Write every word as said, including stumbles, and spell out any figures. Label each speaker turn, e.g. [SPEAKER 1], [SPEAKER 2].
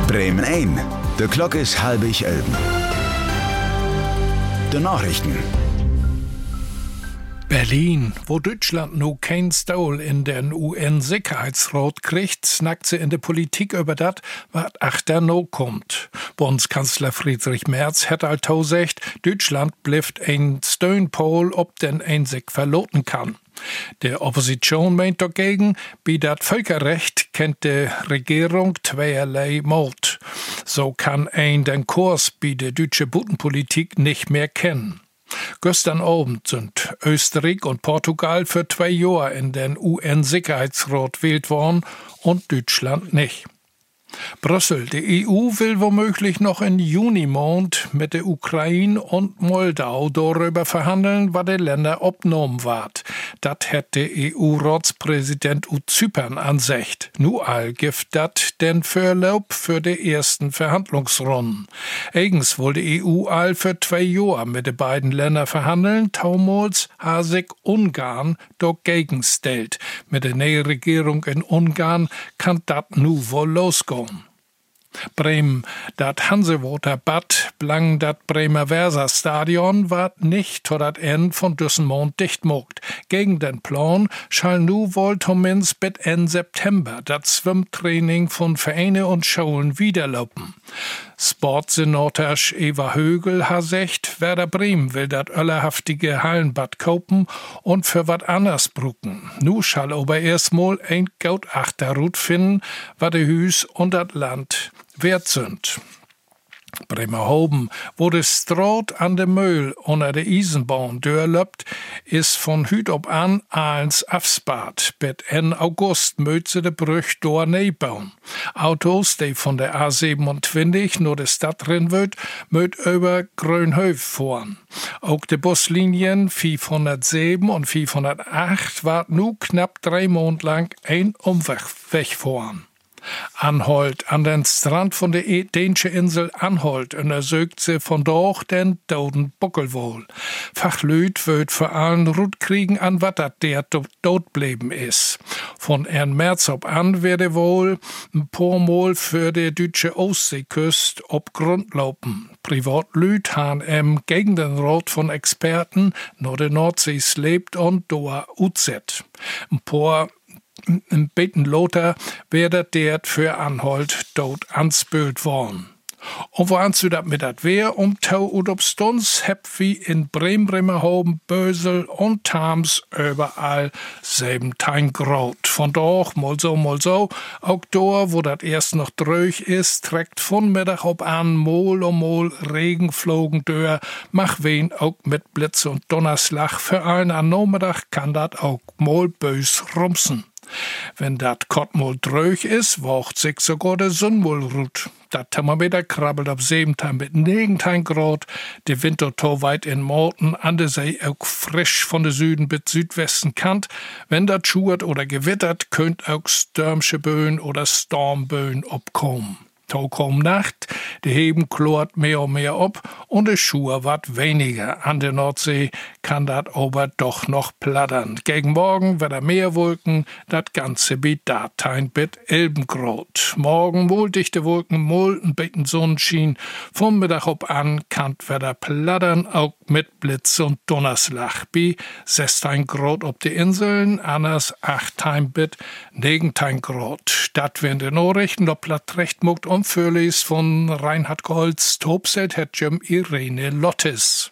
[SPEAKER 1] Bremen ein. De Glock is halbig elben. De Nachrichten.
[SPEAKER 2] Berlin, wo Deutschland nur kein Stuhl in den U N-Sicherheitsrat kriegt, snackt sie in der Politik über das, was achter no kommt. Bundeskanzler Friedrich Merz hat also gesagt, Deutschland bleibt ein Stonepol, ob denn ein sich verloten kann. Der Opposition meint dagegen, bei dat Völkerrecht kennt die Regierung zweierlei Mord. So kann ein den Kurs bei der deutschen Bodenpolitik nicht mehr kennen. Gestern Abend sind Österreich und Portugal für zwei Jahre in den U N-Sicherheitsrat wählt worden und Deutschland nicht. Brüssel, die E U will womöglich noch in Junimond mit der Ukraine und Moldau darüber verhandeln, was die Länder obnommen ward. Dat hätte E U-Ratspräsident u Zypern ansicht. Nu all gibt dat den Verlaub für die ersten Verhandlungsrunden. Eigens wollte E U all für zwei Jahre mit den beiden Ländern verhandeln, taumals hasig Ungarn dagegen stellt. Mit der neuen Regierung in Ungarn kann dat nu wohl losgehen. Bremen, dat Hansewater Bad, blang dat Bremer Versa-Stadion, ward nicht tot dat End von Düssenmond dichtmogt. Gegen den Plan schall nu wohl zumindest bis Ende September dat Schwimmtraining von Vereine und Schulen wiederlaufen. Sportsenator Eva Högel ha secht, Werder Bremen will dat öllerhaftige Hallenbad kaufen und für wat anders brucken. Nu schall aber erstmal ein Gautachter finden, wat de Hüs und dat Land wert sind. Bremerhoven, wo de Straat an de Möhl unter de Eisenbahn durchlöpt, is von Hüt ob an eins afspaart. Bet en August mögt se de Brüch door neebauen. Autos, die von der A siebenundzwanzig nur de Stadt rin wird, mögt über Grönhöf fahren. Auch de Buslinien vierhundertsieben und vierhundertacht ward nu knapp drei Monate lang ein Umweg wegfahren. Anholt, an den Strand von der dänischen Insel Anholt, untersucht sie von dort den toten Buckel wohl. Fachlüt wird vor allem Rutkriegen an wat dat der tot bleiben is. Von Ern März ob an werde wohl ein paar Mal für die deutsche Ostseeküste ob Grund laufen. Privatlüt han em gegen den Rat von Experten nur der Nordsee lebt und doa uzet. Ein paar Im Beten Lothar werdet der für Anholt dort anspült worden. Und wo anzu dat mit dat Wehr um Tau und ob Stunds heb wie in Bremen, Bremerhoven, Bösel und Tams überall siebzehn Grad. Von doch, mal so, mal so, auch da, wo dat erst noch dröch is, trägt von Mittag ob an, mol um mol Regen flogen dör, mach wen auch mit Blitz und Donnerslag. Für allen an Nachmittag kann dat auch mol bös rumsen. Wenn dat Kottmol dröch is, wocht sich sogar der Sonnmol ruht. Dat Thermometer krabbelt auf siebzehn mit neunzehn Grad, der Wintertor weit in Morten, an der See auch frisch von der Süden bis Südwesten kant. Wenn dat schuert oder gewittert, könnt auch stürmische Böen oder Stormböen obkommen. Tau kaum Nacht, die Heben klort mehr und mehr ob und de Schuhe wat weniger. An der Nordsee kann dat aber doch noch plattern. Gegen morgen wird er mehr Wolken, dat ganze bit datein bit Elbengrot. Morgen wohl dichte Wolken, mol ein bitten Sonnenschien. Vom Mittag ob an kannt wird er plattern, auch mit Blitz und Donnerslag. Bi sechzehn Grad ob die Inseln, anders achtzehn bit neunzehn Grad. Dat werden die Nachrichten, ob platt recht muckt und Fürlis von Reinhard Golds, Tobselt hat Jim Irene Lottes.